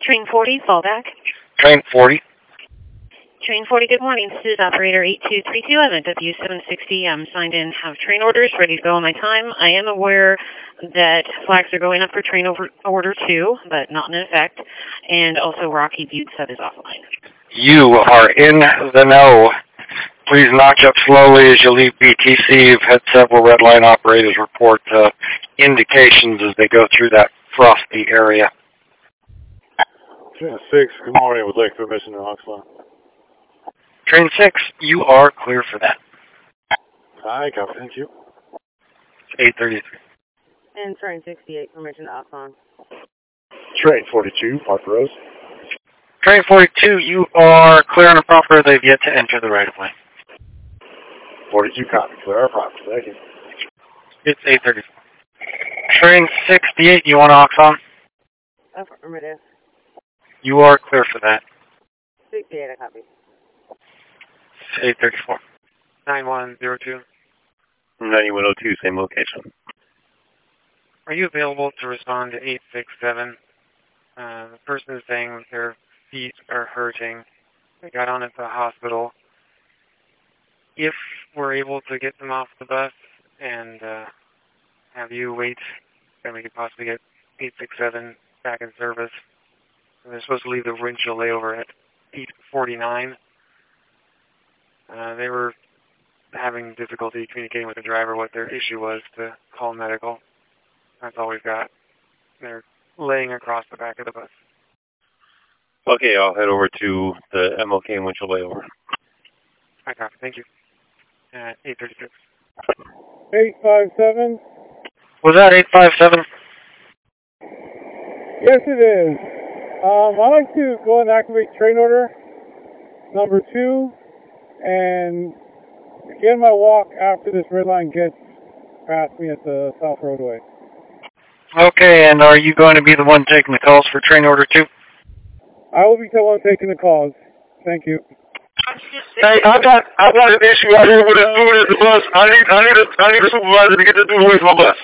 Train 40, fallback. Train 40. Train 40, good morning. This is operator 8232. I'm at W760. I'm signed in, have train orders ready to go on my time. I am aware that flags are going up for train order 2, but not in effect. And also Rocky Butte sub is offline. You are in the know. Please notch up slowly as you leave BTC. You've had several red line operators report indications as they go through that frosty area. Train 6, good morning. Would like permission to Oxlaw. Train 6, you are clear for that. Hi, copy. Thank you. 8:33. And train 68, permission to Oxlaw. Train 42, Park Rose. Train 42, you are clear on the proper. They've yet to enter the right-of-way. 42, copy. Clear our property. Thank you. It's 8:34. Train 68, you want to Oxon? Affirmative. You are clear for that. 68, I copy. 8:34. 9102. 9102, same location. Are you available to respond to 867? The person is saying their feet are hurting. They got on at the hospital. If we're able to get them off the bus and have you wait, then we could possibly get 867 back in service. And they're supposed to leave the Winchell layover at 8:49. They were having difficulty communicating with the driver what their issue was to call medical. That's all we've got. They're laying across the back of the bus. Okay, I'll head over to the MLK and Winchell layover. I copy. Thank you. 836. 857? Was that 857? Yes, it is. I'd like to go and activate train order number 2 and begin my walk after this red line gets past me at the South Roadway. Okay, and are you going to be the one taking the calls for train order 2? I will be the one taking the calls. Thank you. Hey, I got an issue out here with a dude at the bus. I need a supervisor to get the dude away from my bus.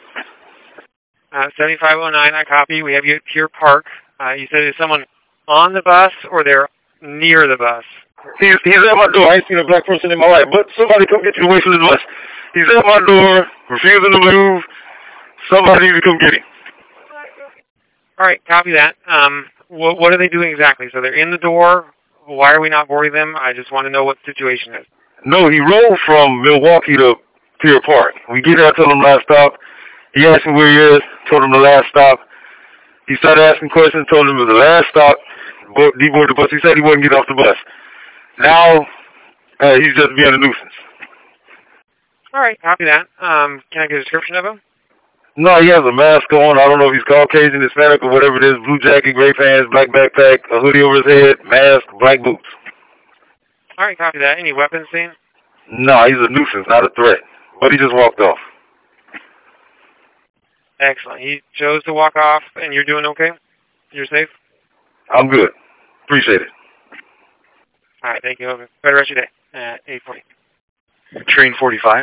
7509, I copy. We have you at Pier Park. You said there's someone on the bus or they're near the bus? He's at my door. I ain't seen a black person in my life, but somebody come get you away from this bus. He's at my door, refusing to move. Somebody needs to come get him. All right, copy that. What are they doing exactly? So they're in the door. Why are we not boarding them? I just want to know what the situation is. No, he rode from Milwaukee to Pier Park. We get there, I told him last stop. He asked me where he is, told him the last stop. He started asking questions, told him it was the last stop. He boarded the bus. He said he wouldn't get off the bus. Now, he's just being a nuisance. All right, copy that. Can I get a description of him? No, he has a mask on. I don't know if he's Caucasian, Hispanic, or whatever it is. Blue jacket, gray pants, black backpack, a hoodie over his head, mask, black boots. All right, copy that. Any weapons seen? No, he's a nuisance, not a threat. But he just walked off. Excellent. He chose to walk off, and you're doing okay? You're safe? I'm good. Appreciate it. All right, thank you. Better rest of your day. 8:40. Train 45.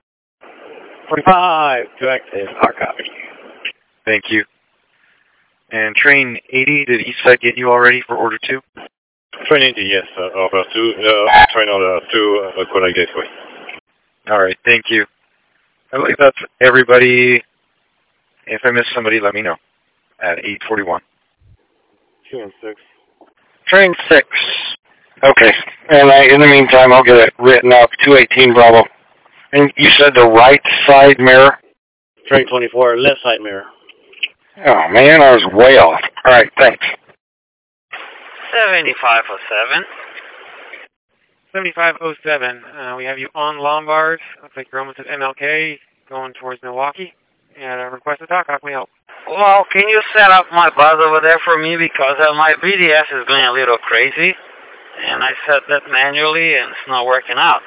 45, to active, hard copy. Thank you. And train 80, did Eastside get you already for order 2? Train 80, yes. Over 2, train order 2, Kodak Gateway. All right, thank you. I believe that's everybody. If I miss somebody, let me know. At 8:41. Train 6. Train 6. Okay. And in the meantime, I'll get it written up. 218 Bravo. And you said the right side mirror? Train 24, left side mirror. Oh, man, I was way off. All right, thanks. 7507. 7507. We have you on Lombard. Looks like you're almost at MLK, going towards Milwaukee. And request to talk. How can we help? Well, can you set up my bus over there for me because my BDS is going a little crazy. And I set that manually and it's not working out.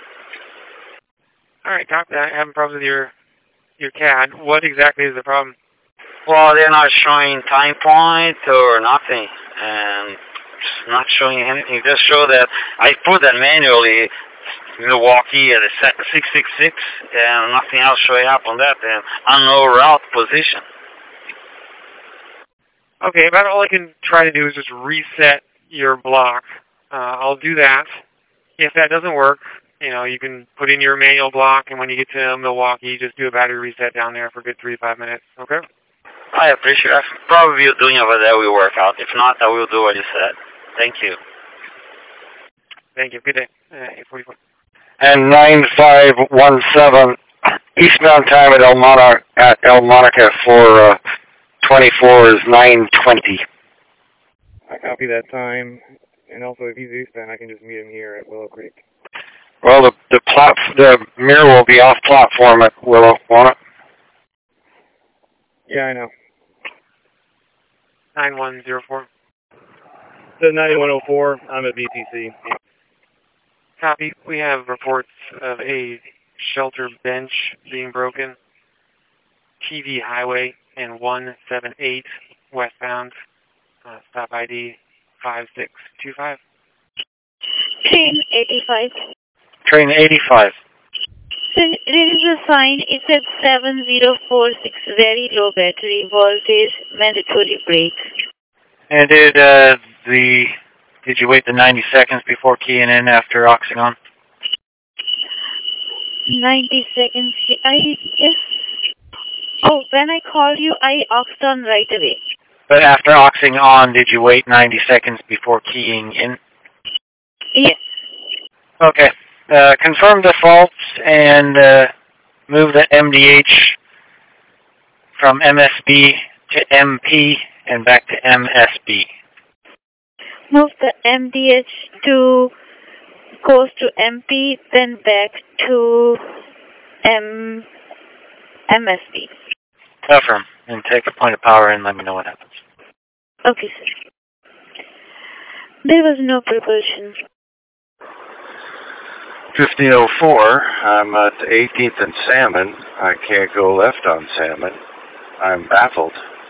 All right, copy that. Having problems with your CAD. What exactly is the problem? Well, they're not showing time point or nothing. And it's not showing anything. Just show that I put that manually Milwaukee at a 666 and nothing else showing up on that. And on no route position. Okay, about all I can try to do is just reset your block. I'll do that. If that doesn't work, you can put in your manual block, and when you get to Milwaukee, just do a battery reset down there for a good 3 to 5 minutes, okay? I appreciate it. Probably you're doing over there will work out. If not, I will do what you said. Thank you. Thank you. Good day. 8:44. And 9517 eastbound time at El Monica for 24 is 9:20. I copy that time, and also if he's eastbound, I can just meet him here at Willow Creek. Well, the mirror will be off platform at Willow, won't it? Yeah, I know. 9104. So 9104, I'm at BTC. Copy. We have reports of a shelter bench being broken. TV Highway and 178 westbound. Stop ID 5625. Train 85. Train 85. So there is a sign, it says 7046, very low battery voltage, mandatory brake. And did you wait the 90 seconds before keying in after oxygen? 90 seconds, yes. Oh, when I called you, I oxed on right away. But after oxing on, did you wait 90 seconds before keying in? Yes. Okay. Confirm defaults and move the MDH from MSB to MP and back to MSB. Move the MDH goes to MP, then back to MSB. Confirm and take a point of power and let me know what happens. Okay, sir. There was no propulsion. 1504, I'm at 18th and Salmon. I can't go left on Salmon. I'm baffled.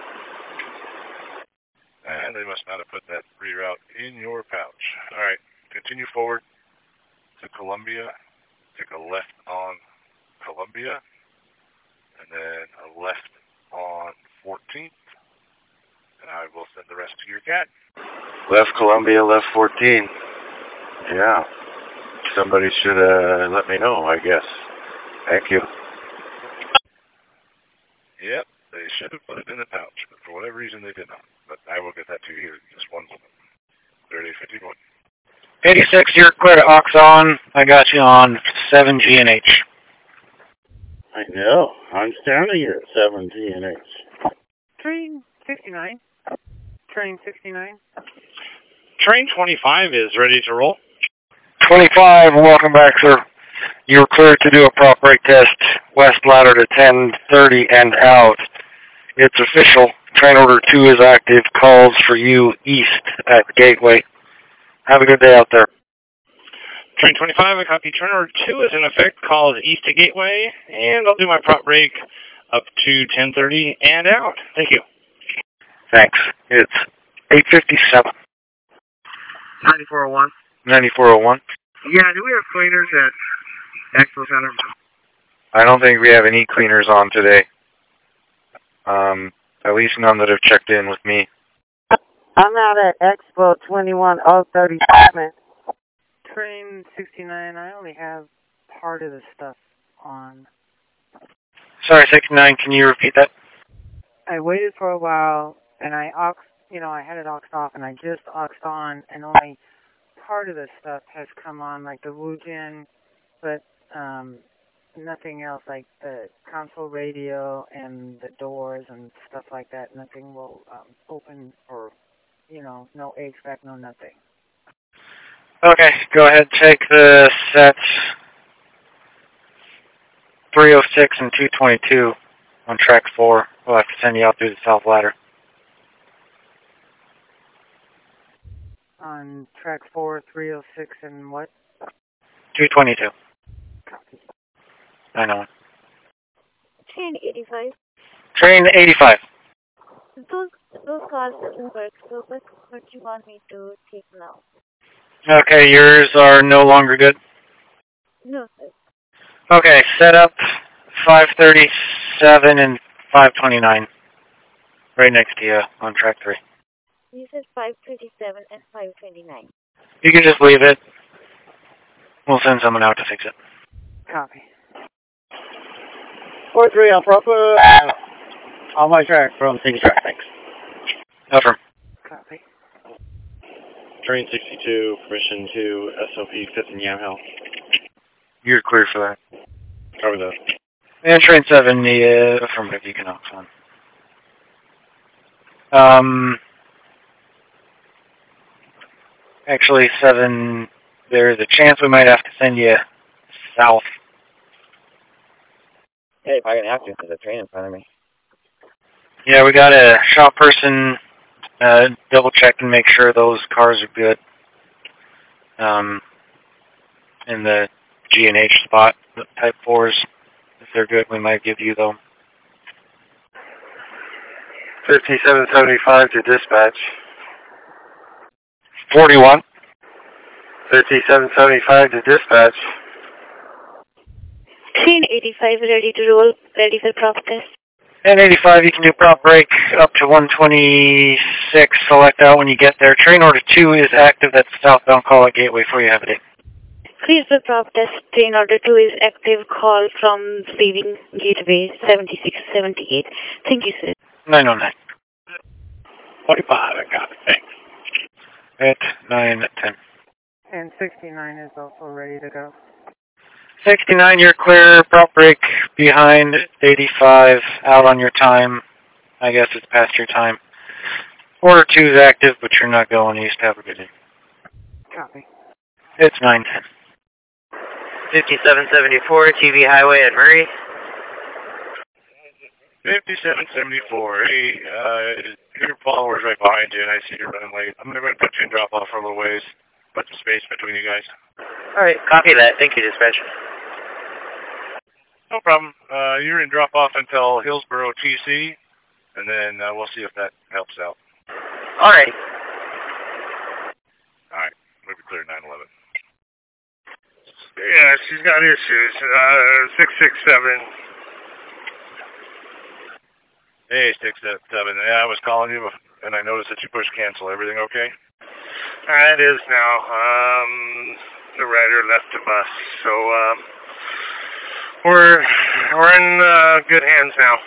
And they must not have put that reroute in your pouch. All right, continue forward to Columbia. Take a left on Columbia, and then a left on 14th. And I will send the rest to your CAD. Left Columbia, left 14. Yeah. Somebody should let me know, I guess. Thank you. Yep, they should have put it in the pouch, but for whatever reason they did not. But I will get that to you here in just one moment. 3051. 86, you're clear to aux on. I got you on 7G and H. I know. I'm standing here at 7G and H. Train 69. Train 69. Train 25 is ready to roll. 25, welcome back, sir. You're clear to do a prop brake test, west ladder to 1030 and out. It's official. Train order 2 is active. Calls for you east at the gateway. Have a good day out there. Train 25, I copy. Train order 2 is in effect. Calls east to gateway, and I'll do my prop brake up to 1030 and out. Thank you. Thanks. It's 8:57. 9401. 9401. Yeah, do we have cleaners at Expo Center? I don't think we have any cleaners on today. At least none that have checked in with me. I'm out at Expo 21037. Train 69, I only have part of the stuff on. Sorry, 69, can you repeat that? I waited for a while, and I had it auxed off, and I just auxed on, and only part of the stuff has come on, like the Woojin, but nothing else, like the console radio and the doors and stuff like that. Nothing will open or, no HVAC, no nothing. Okay, go ahead, take the sets 306 and 222 on track 4. We'll have to send you out through the south ladder. On track 4, 306 and what? 222. Copy. I know. Train 85. Train 85. Those cars didn't work, so what do you want me to take now? Okay, yours are no longer good? No, sir. Okay, set up 537 and 529. Right next to you on track 3. You said 527 and 529. You can just leave it. We'll send someone out to fix it. Copy. 4-3 Alpha, on my track from City Track, thanks. Affirm. Copy. Train 62, permission to SOP 5th and Yamhill. You're clear for that. Cover that. And train 7, the affirmative, you can off on. Actually, 7, there's a chance we might have to send you south. Hey, if I can have to, there's a train in front of me. Yeah, we got a shop person double check and make sure those cars are good. In the G&H spot, the Type 4s, if they're good, we might give you them. 5775 to dispatch. 41. 5775 to dispatch. Train 85 ready to roll, ready for prop test. And 85, you can do prop break up to 126. Select out when you get there. Train order 2 is active. That's southbound call at Gateway for you. Have a day. Clear for prop test. Train order 2 is active. Call from receiving Gateway 7678. Thank you, sir. 909. 45, I got it. Thanks. At 9:10. And 69 is also ready to go. 69, you're clear. Prop break behind 85. Out on your time. I guess it's past your time. Order 2 is active, but you're not going east. Have a good day. Copy. It's 9:10. 5774, TV Highway at Murray. 5774. Hey, your follower's right behind you, and I see you're running late. I'm going to put you in drop-off for a little ways. Put some space between you guys. All right, copy that. Thank you, dispatch. No problem. You're in drop-off until Hillsborough TC, and then we'll see if that helps out. All right. All right. We'll be clear 911. Yeah, she's got issues. 667. Hey, 667. Yeah, I was calling you, and I noticed that you pushed cancel. Everything okay? It is now. The rider left the bus, so we're in good hands now.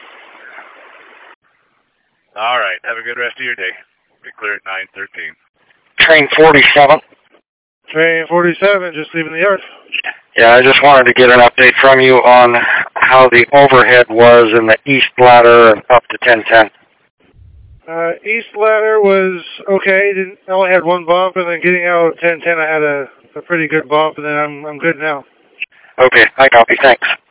All right. Have a good rest of your day. Be clear at 9:13. Train 47. Train 47, just leaving the yard. Yeah, I just wanted to get an update from you on how the overhead was in the east ladder and up to 1010. East ladder was okay. I only had one bump, and then getting out at 1010, I had a pretty good bump, and then I'm good now. Okay, I copy. Thanks.